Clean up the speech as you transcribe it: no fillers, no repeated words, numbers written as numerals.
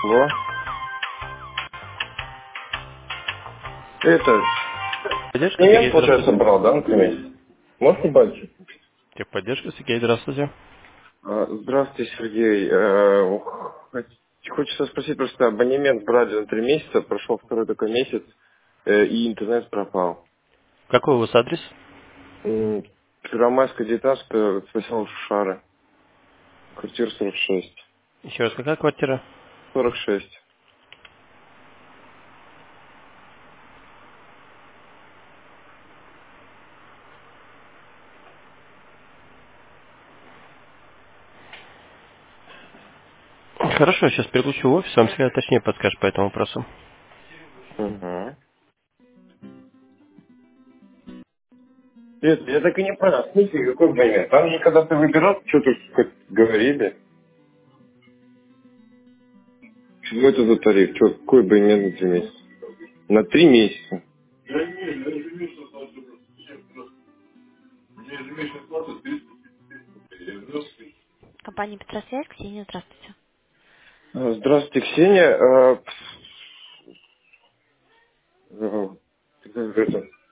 Алло. Это, Поддержка, клиент, Сергей, получается, здравствуйте. брал, да, на месяц? Можете больше? Техподдержка, Сергей, здравствуйте. Здравствуйте, Сергей. Хочется спросить, просто абонемент брали на 3 месяца, прошел второй такой месяц, и интернет пропал. Какой у вас адрес? Первомайская 19, поселок Шушары, квартира 46. Еще раз, какая квартира? 46. Хорошо, сейчас переключу в офис, вам всегда точнее подскажет по этому вопросу. Угу. Нет, я так и не понял, в смысле, какой абонемент? Там же, когда ты выбирал, что-то говорили. Что это за тариф? Что, какой абонемент на 3 месяца? На 3 месяца. Компания Петросвязь, Ксения, здравствуйте. Здравствуйте, Ксения. Как это?